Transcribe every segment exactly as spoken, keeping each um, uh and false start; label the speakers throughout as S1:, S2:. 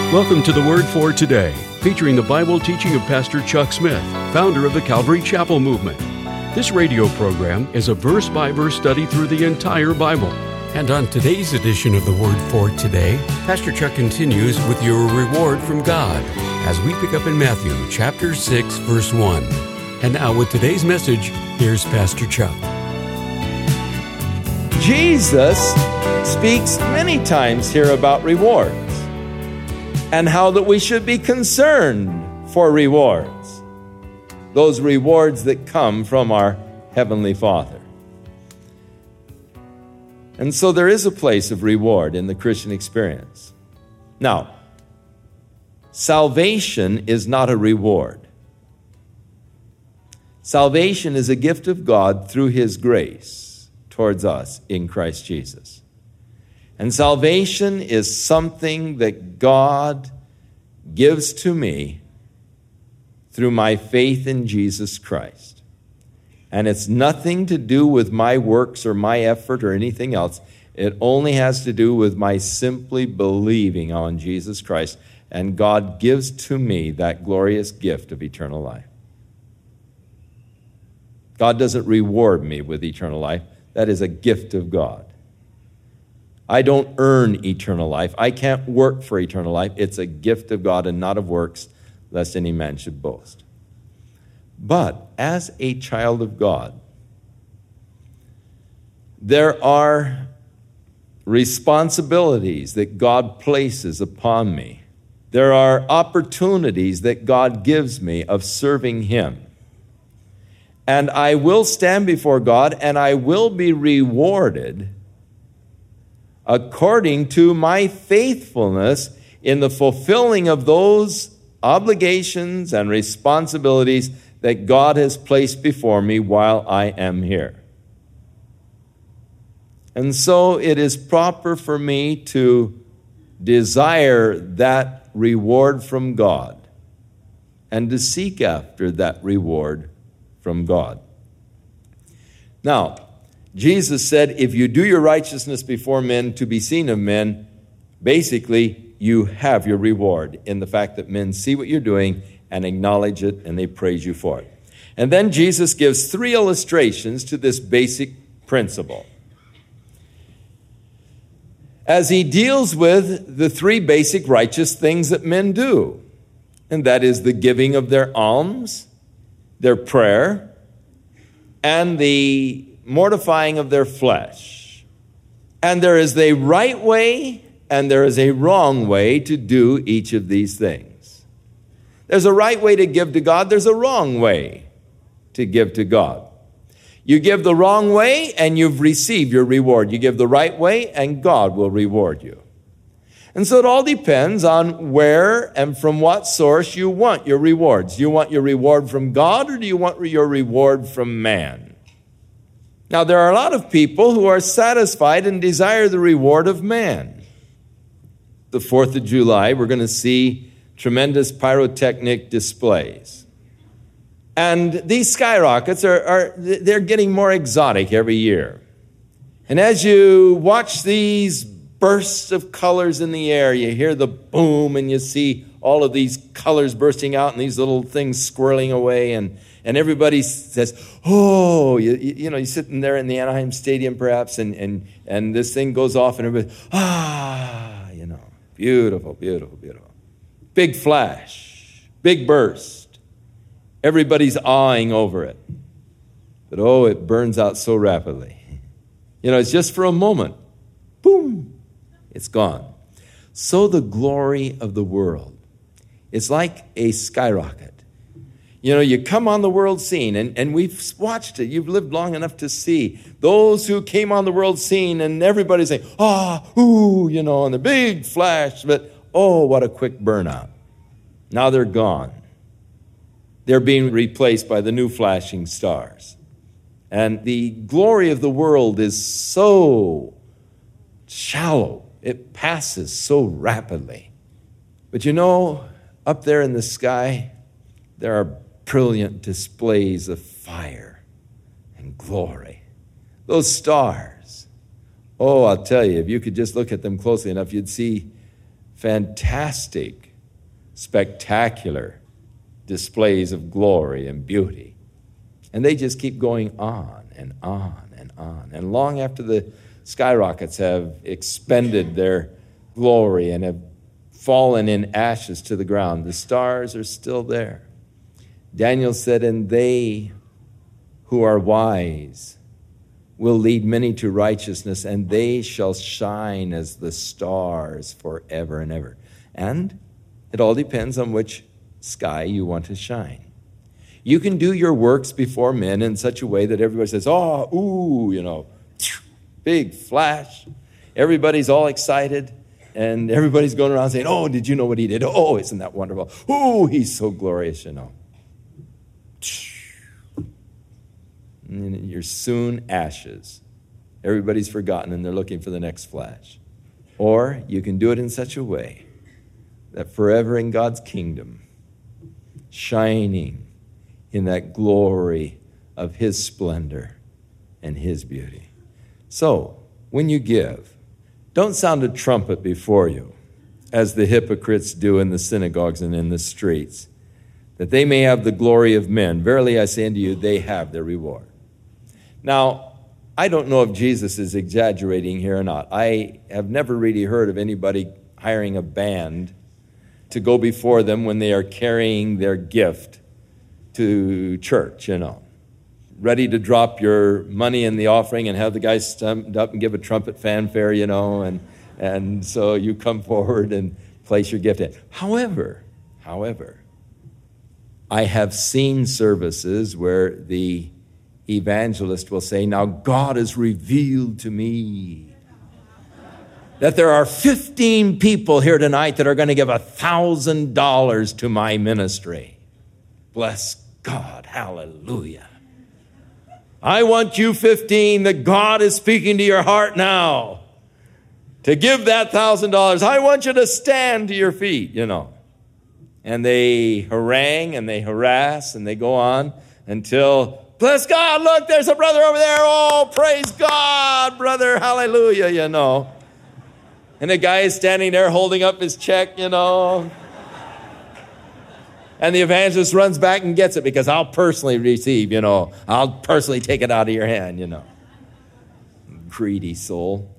S1: Welcome to the Word for Today, featuring the Bible teaching of Pastor Chuck Smith, founder of the Calvary Chapel Movement. This radio program is a verse-by-verse study through the entire Bible. And on today's edition of the Word for Today, Pastor Chuck continues with your reward from God as we pick up in Matthew chapter six, verse one. And now with today's message, here's Pastor Chuck.
S2: Jesus speaks many times here about rewards and how that we should be concerned for rewards, those rewards that come from our Heavenly Father. And so there is a place of reward in the Christian experience. Now, salvation is not a reward. Salvation is a gift of God through His grace towards us in Christ Jesus. And salvation is something that God gives to me through my faith in Jesus Christ. And it's nothing to do with my works or my effort or anything else. It only has to do with my simply believing on Jesus Christ. And God gives to me that glorious gift of eternal life. God doesn't reward me with eternal life. That is a gift of God. I don't earn eternal life. I can't work for eternal life. It's a gift of God and not of works, lest any man should boast. But as a child of God, there are responsibilities that God places upon me. There are opportunities that God gives me of serving Him. And I will stand before God and I will be rewarded according to my faithfulness in the fulfilling of those obligations and responsibilities that God has placed before me while I am here. And so it is proper for me to desire that reward from God and to seek after that reward from God. Now, Jesus said, if you do your righteousness before men to be seen of men, basically you have your reward in the fact that men see what you're doing and acknowledge it and they praise you for it. And then Jesus gives three illustrations to this basic principle as He deals with the three basic righteous things that men do. And that is the giving of their alms, their prayer, and the mortifying of their flesh. And there is a right way and there is a wrong way to do each of these things. There's a right way to give to God. There's a wrong way to give to God. You give the wrong way and you've received your reward. You give the right way and God will reward you. And so it all depends on where and from what source you want your rewards. Do you want your reward from God or do you want your reward from man? Now, there are a lot of people who are satisfied and desire the reward of man. The fourth of July, we're going to see tremendous pyrotechnic displays. And these skyrockets are, are they're getting more exotic every year. And as you watch these bursts of colors in the air, you hear the boom and you see all of these colors bursting out and these little things swirling away, and And everybody says, oh, you, you know, you're sitting there in the Anaheim Stadium perhaps, and, and, and this thing goes off, and everybody, ah, you know, beautiful, beautiful, beautiful. Big flash, big burst. Everybody's awing over it. But oh, it burns out so rapidly. You know, it's just for a moment. Boom, it's gone. So the glory of the world is like a skyrocket. You know, you come on the world scene, and, and we've watched it. You've lived long enough to see those who came on the world scene, and everybody's saying, ah, ooh, you know, and the big flash, but oh, what a quick burnout. Now they're gone. They're being replaced by the new flashing stars. And the glory of the world is so shallow. It passes so rapidly. But you know, up there in the sky, there are brilliant displays of fire and glory. Those stars. Oh, I'll tell you, if you could just look at them closely enough, you'd see fantastic, spectacular displays of glory and beauty. And they just keep going on and on and on. And long after the skyrockets have expended their glory and have fallen in ashes to the ground, the stars are still there. Daniel said, and they who are wise will lead many to righteousness, and they shall shine as the stars forever and ever. And it all depends on which sky you want to shine. You can do your works before men in such a way that everybody says, oh, ooh, you know, big flash. Everybody's all excited, and everybody's going around saying, oh, did you know what he did? Oh, isn't that wonderful? Oh, he's so glorious, you know. And you're soon ashes. Everybody's forgotten, and they're looking for the next flash. Or you can do it in such a way that forever in God's kingdom, shining in that glory of his splendor and his beauty. So, when you give, don't sound a trumpet before you, as the hypocrites do in the synagogues and in the streets, that they may have the glory of men. Verily I say unto you, they have their reward. Now, I don't know if Jesus is exaggerating here or not. I have never really heard of anybody hiring a band to go before them when they are carrying their gift to church, you know. Ready to drop your money in the offering and have the guy stand up and give a trumpet fanfare, you know, and, and so you come forward and place your gift in. However, however, I have seen services where the evangelist will say, now God has revealed to me that there are fifteen people here tonight that are going to give one thousand dollars to my ministry. Bless God. Hallelujah. I want you fifteen that God is speaking to your heart now to give that one thousand dollars. I want you to stand to your feet, you know. And they harangue and they harass and they go on until, bless God, look, there's a brother over there. Oh, praise God, brother, hallelujah, you know. And the guy is standing there holding up his check, you know. And the evangelist runs back and gets it because I'll personally receive, you know. I'll personally take it out of your hand, you know. Greedy soul.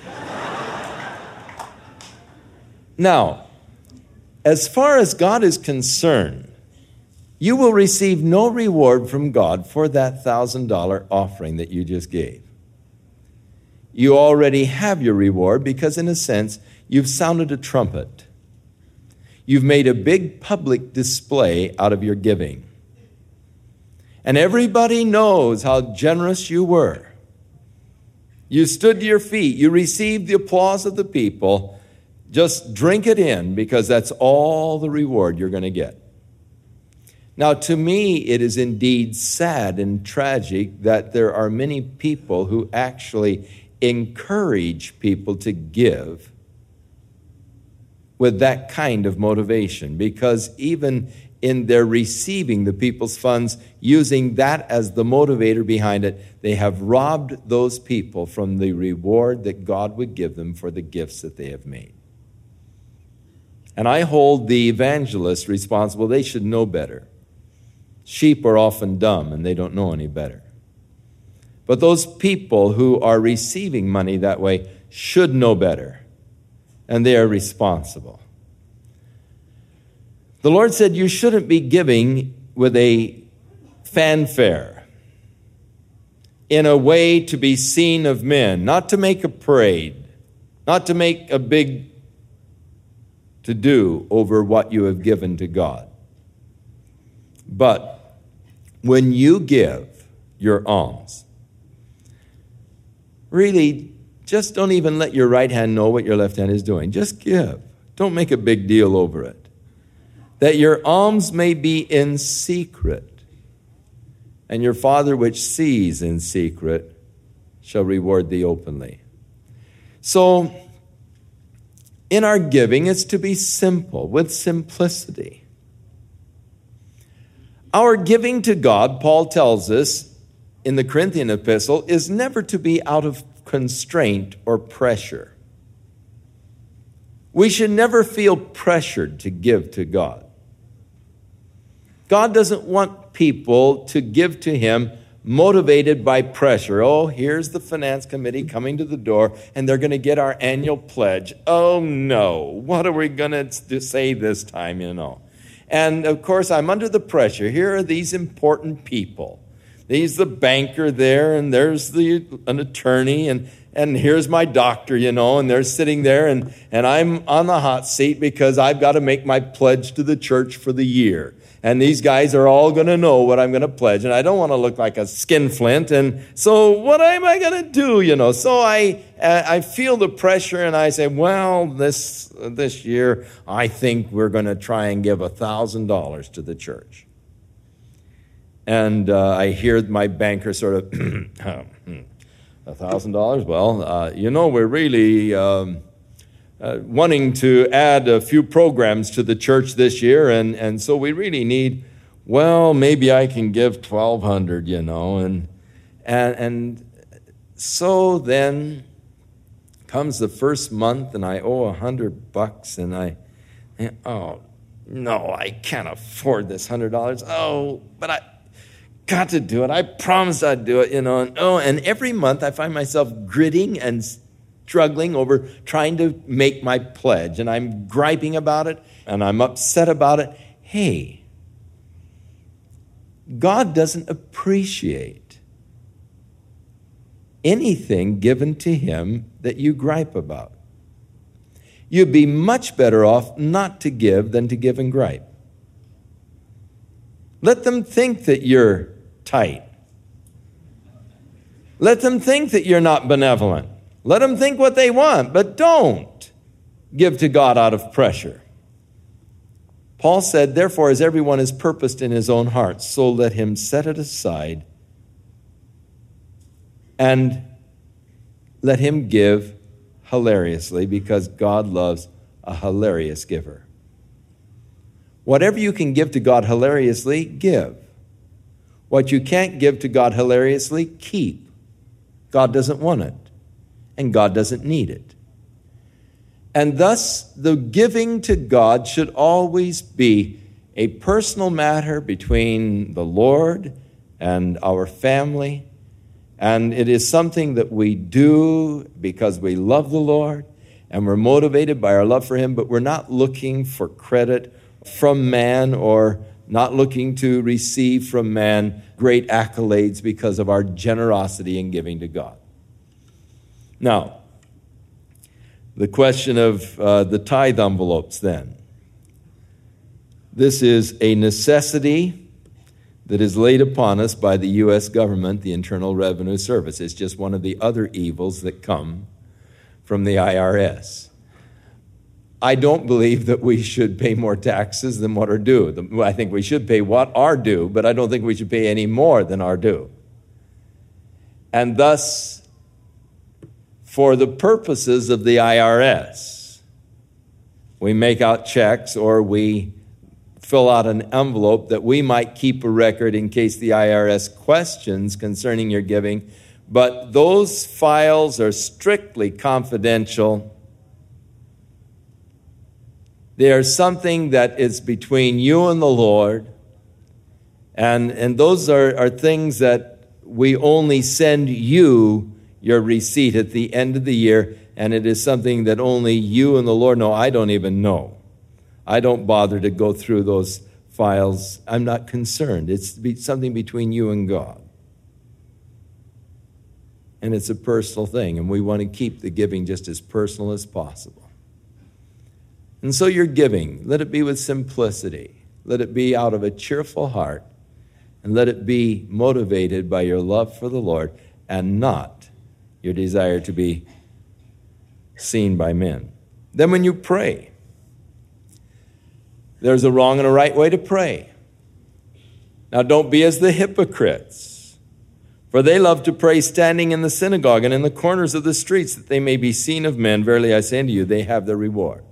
S2: Now, as far as God is concerned, you will receive no reward from God for that one thousand dollars offering that you just gave. You already have your reward because, in a sense, you've sounded a trumpet. You've made a big public display out of your giving. And everybody knows how generous you were. You stood to your feet. You received the applause of the people. Just drink it in because that's all the reward you're going to get. Now, to me, it is indeed sad and tragic that there are many people who actually encourage people to give with that kind of motivation, because even in their receiving the people's funds, using that as the motivator behind it, they have robbed those people from the reward that God would give them for the gifts that they have made. And I hold the evangelists responsible. They should know better. Sheep are often dumb and they don't know any better. But those people who are receiving money that way should know better, and they are responsible. The Lord said you shouldn't be giving with a fanfare, in a way to be seen of men, not to make a parade, not to make a big to-do over what you have given to God. But when you give your alms, really, just don't even let your right hand know what your left hand is doing. Just give. Don't make a big deal over it. That your alms may be in secret, and your Father which sees in secret shall reward thee openly. So, in our giving, it's to be simple, with simplicity. Our giving to God, Paul tells us in the Corinthian epistle, is never to be out of constraint or pressure. We should never feel pressured to give to God. God doesn't want people to give to him motivated by pressure. Oh, here's the finance committee coming to the door, and they're going to get our annual pledge. Oh, no. What are we going to say this time, you know? And, of course, I'm under the pressure. Here are these important people. He's the banker there, and there's the an attorney, and, and here's my doctor, you know, and they're sitting there, and, and I'm on the hot seat because I've got to make my pledge to the church for the year. And these guys are all going to know what I'm going to pledge, and I don't want to look like a skinflint, and so what am I going to do, you know? So I I feel the pressure, and I say, well, this this year, I think we're going to try and give one thousand dollars to the church. And uh, I hear my banker sort of, one thousand dollars? Well, uh, you know, we're really um, uh, wanting to add a few programs to the church this year, and, and so we really need, well, maybe I can give twelve hundred dollars, you know. And, and, and so then comes the first month, and I owe one hundred bucks, and I, and, oh, no, I can't afford this one hundred dollars. Oh, but I... got to do it. I promised I'd do it, you know. And, oh, and every month I find myself gritting and struggling over trying to make my pledge. And I'm griping about it, and I'm upset about it. Hey, God doesn't appreciate anything given to him that you gripe about. You'd be much better off not to give than to give and gripe. Let them think that you're tight. Let them think that you're not benevolent. Let them think what they want, but don't give to God out of pressure. Paul said, therefore, as everyone is purposed in his own heart, so let him set it aside and let him give hilariously, because God loves a hilarious giver. Whatever you can give to God hilariously, give. What you can't give to God hilariously, keep. God doesn't want it, and God doesn't need it. And thus, the giving to God should always be a personal matter between the Lord and our family, and it is something that we do because we love the Lord, and we're motivated by our love for him, but we're not looking for credit from man, or not looking to receive from man great accolades because of our generosity in giving to God. Now, the question of uh, the tithe envelopes then. This is a necessity that is laid upon us by the U S government, the Internal Revenue Service. It's just one of the other evils that come from the I R S. I don't believe that we should pay more taxes than what are due. I think we should pay what are due, but I don't think we should pay any more than are due. And thus, for the purposes of the I R S, we make out checks or we fill out an envelope that we might keep a record in case the I R S questions concerning your giving. But those files are strictly confidential. They are something that is between you and the Lord. And, and those are, are things that we only send you your receipt at the end of the year. And it is something that only you and the Lord know. I don't even know. I don't bother to go through those files. I'm not concerned. It's something between you and God. And it's a personal thing. And we want to keep the giving just as personal as possible. And so your giving, let it be with simplicity. Let it be out of a cheerful heart. And let it be motivated by your love for the Lord and not your desire to be seen by men. Then when you pray, there's a wrong and a right way to pray. Now don't be as the hypocrites, for they love to pray standing in the synagogue and in the corners of the streets, that they may be seen of men. Verily I say unto you, they have their reward.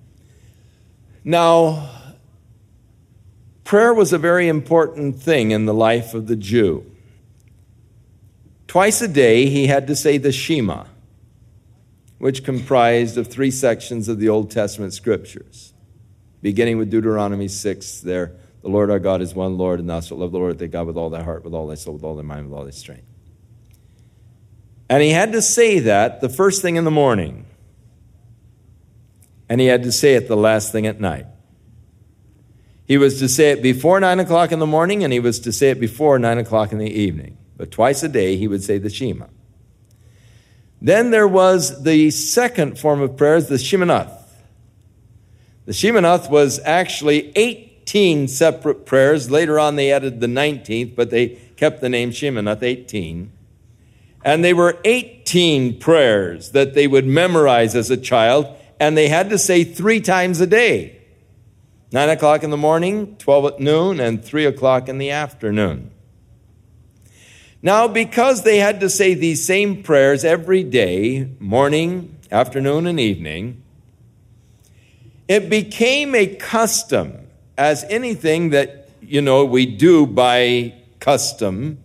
S2: Now, prayer was a very important thing in the life of the Jew. Twice a day he had to say the Shema. which comprised of three sections of the Old Testament scriptures, beginning with Deuteronomy six there. The Lord our God is one Lord, and thou shalt love the Lord thy God with all thy heart, with all thy soul, with all thy mind, with all thy strength. And he had to say that the first thing in the morning. And he had to say it the last thing at night. He was to say it before nine o'clock in the morning, and he was to say it before nine o'clock in the evening. But twice a day he would say the Shema. Then there was the second form of prayers, the Sheminath. The Sheminath was actually eighteen separate prayers. Later on they added the nineteenth, but they kept the name Sheminath, eighteen. And they were eighteen prayers that they would memorize as a child, and they had to say three times a day. Nine o'clock in the morning, twelve at noon, and three o'clock in the afternoon. Now, because they had to say these same prayers every day, morning, afternoon, and evening, it became a custom, as anything that, you know, we do by custom.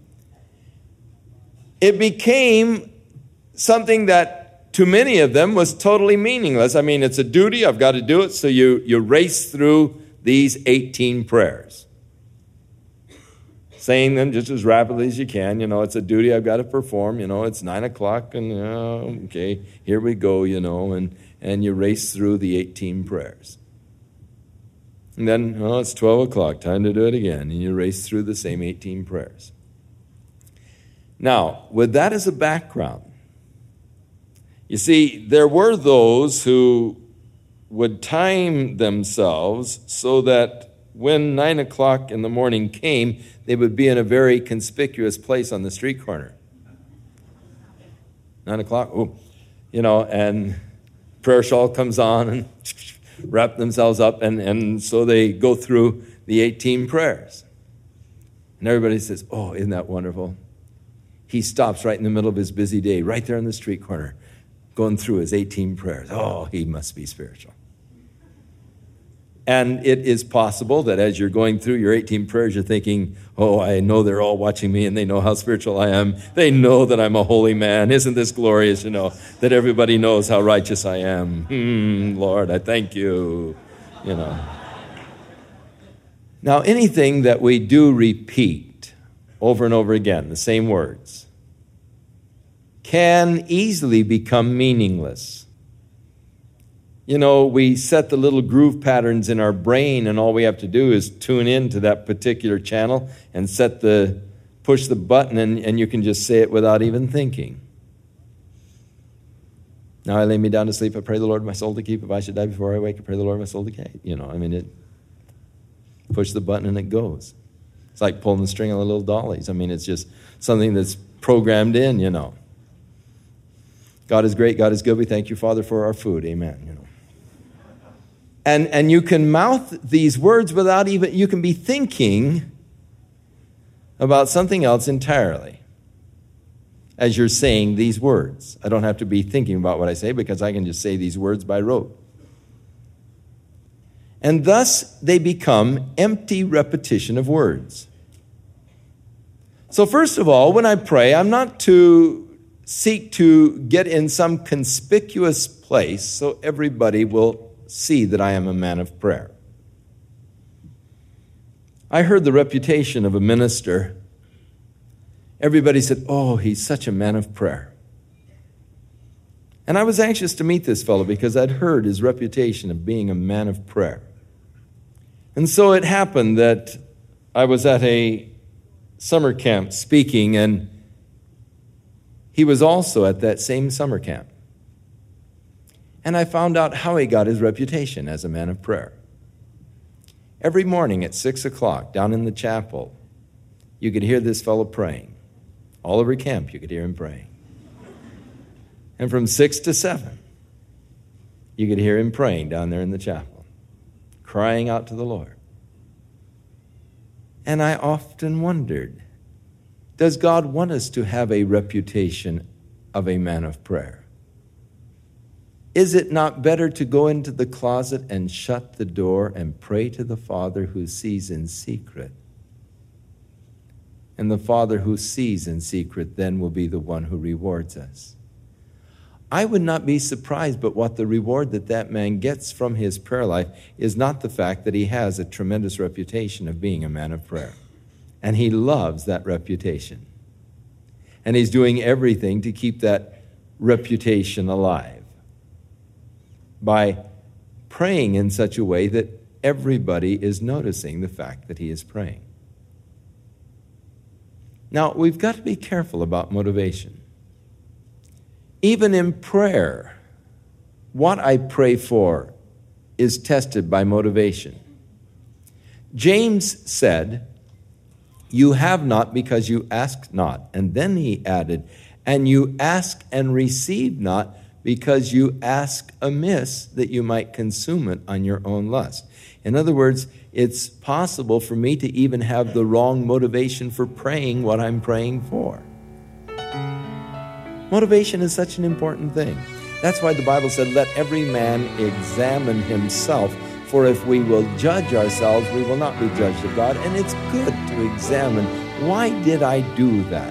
S2: It became something that to many of them was totally meaningless. I mean, it's a duty, I've got to do it, so you, you race through these eighteen prayers, saying them just as rapidly as you can. You know, it's a duty I've got to perform. You know, it's nine o'clock, and uh, okay, here we go, you know, and, and you race through the eighteen prayers. And then, oh, it's twelve o'clock, time to do it again, and you race through the same eighteen prayers. Now, with that as a background, you see, there were those who would time themselves so that when nine o'clock in the morning came, they would be in a very conspicuous place on the street corner. Nine o'clock, oh, you know, and prayer shawl comes on and wrap themselves up, and, and so they go through the eighteen prayers. And everybody says, oh, isn't that wonderful? He stops right in the middle of his busy day, right there on the street corner, going through his eighteen prayers. Oh, he must be spiritual. And it is possible that as you're going through your eighteen prayers, you're thinking, oh, I know they're all watching me and they know how spiritual I am. They know that I'm a holy man. Isn't this glorious, you know, that everybody knows how righteous I am? Hmm, Lord, I thank you, you know. Now, anything that we do repeat over and over again, the same words, can easily become meaningless. You know, we set the little groove patterns in our brain, and all we have to do is tune in to that particular channel and set the, push the button, and, and you can just say it without even thinking. Now I lay me down to sleep, I pray the Lord my soul to keep. If I should die before I wake, I pray the Lord my soul to keep. You know, I mean, it, push the button and it goes. It's like pulling the string on the little dollies. I mean, it's just something that's programmed in, you know. God is great, God is good. We thank you, Father, for our food. Amen, you know. And and you can mouth these words without even, you can be thinking about something else entirely as you're saying these words. I don't have to be thinking about what I say because I can just say these words by rote. And thus they become empty repetition of words. So first of all, when I pray, I'm not to seek to get in some conspicuous place so everybody will see that I am a man of prayer. I heard the reputation of a minister. Everybody said, oh, he's such a man of prayer. And I was anxious to meet this fellow because I'd heard his reputation of being a man of prayer. And so it happened that I was at a summer camp speaking, and he was also at that same summer camp. And I found out how he got his reputation as a man of prayer. Every morning at six o'clock down in the chapel, you could hear this fellow praying. All over camp, you could hear him praying. And from six to seven, you could hear him praying down there in the chapel, crying out to the Lord. And I often wondered, does God want us to have a reputation of a man of prayer? Is it not better to go into the closet and shut the door and pray to the Father who sees in secret? And the Father who sees in secret then will be the one who rewards us. I would not be surprised, but what the reward that that man gets from his prayer life is not the fact that he has a tremendous reputation of being a man of prayer. And he loves that reputation. And he's doing everything to keep that reputation alive by praying in such a way that everybody is noticing the fact that he is praying. Now, we've got to be careful about motivation. Even in prayer, what I pray for is tested by motivation. James said, "You have not because you ask not." And then he added, "And you ask and receive not because you ask amiss that you might consume it on your own lust." In other words, it's possible for me to even have the wrong motivation for praying what I'm praying for. Motivation is such an important thing. That's why the Bible said, "Let every man examine himself, for if we will judge ourselves, we will not be judged of God." And it's good to examine, why did I do that?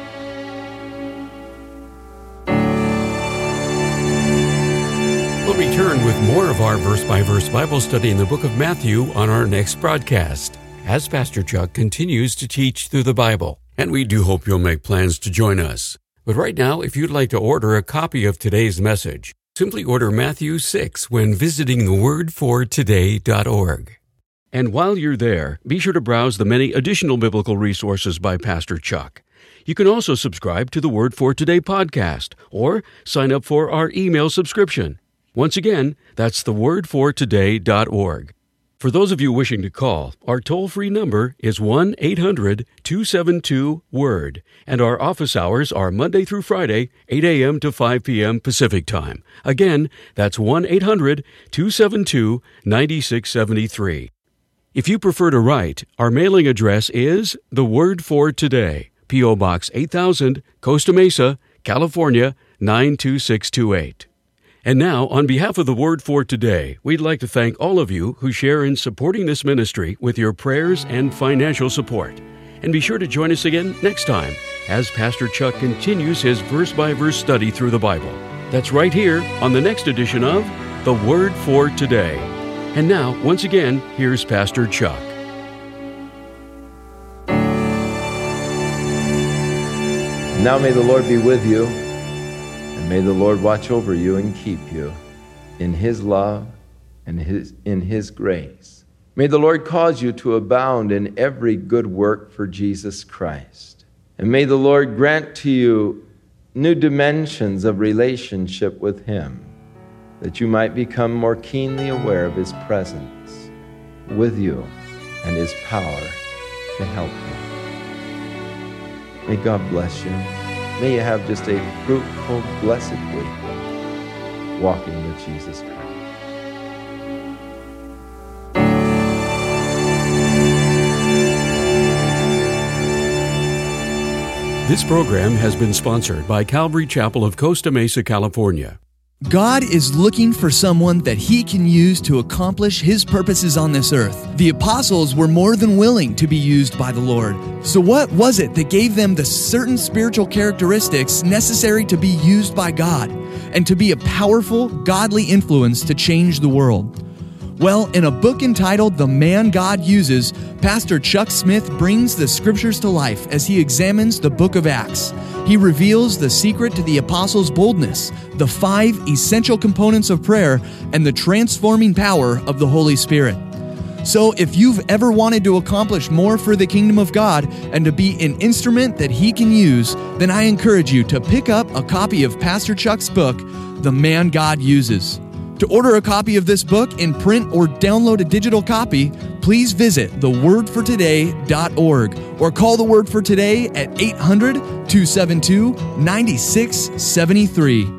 S1: We'll return with more of our verse-by-verse Bible study in the book of Matthew on our next broadcast, as Pastor Chuck continues to teach through the Bible. And we do hope you'll make plans to join us. But right now, if you'd like to order a copy of today's message, simply order Matthew six when visiting the word for today dot org. And while you're there, be sure to browse the many additional biblical resources by Pastor Chuck. You can also subscribe to the Word for Today podcast or sign up for our email subscription. Once again, that's the word for today dot org. For those of you wishing to call, our toll-free number is one eight hundred two seven two word, and our office hours are Monday through Friday, eight a.m. to five p.m. Pacific Time. Again, that's one eight hundred two seven two nine six seven three. If you prefer to write, our mailing address is The Word for Today, P O. Box eight thousand, Costa Mesa, California, nine two six two eight. And now, on behalf of the Word for Today, we'd like to thank all of you who share in supporting this ministry with your prayers and financial support. And be sure to join us again next time as Pastor Chuck continues his verse-by-verse study through the Bible. That's right here on the next edition of The Word for Today. And now, once again, here's Pastor Chuck.
S2: Now may the Lord be with you. May the Lord watch over you and keep you in His love and his, in His grace. May the Lord cause you to abound in every good work for Jesus Christ. And may the Lord grant to you new dimensions of relationship with Him, that you might become more keenly aware of His presence with you and His power to help you. May God bless you. May you have just a fruitful, blessed week walking with Jesus Christ.
S1: This program has been sponsored by Calvary Chapel of Costa Mesa, California.
S3: God is looking for someone that He can use to accomplish His purposes on this earth. The apostles were more than willing to be used by the Lord. So what was it that gave them the certain spiritual characteristics necessary to be used by God and to be a powerful, godly influence to change the world? Well, in a book entitled The Man God Uses, Pastor Chuck Smith brings the scriptures to life as he examines the book of Acts. He reveals the secret to the apostles' boldness, the five essential components of prayer, and the transforming power of the Holy Spirit. So if you've ever wanted to accomplish more for the kingdom of God and to be an instrument that He can use, then I encourage you to pick up a copy of Pastor Chuck's book, The Man God Uses. To order a copy of this book in print or download a digital copy, please visit the word for today dot org or call the Word for Today at eight hundred two seven two nine six seven three.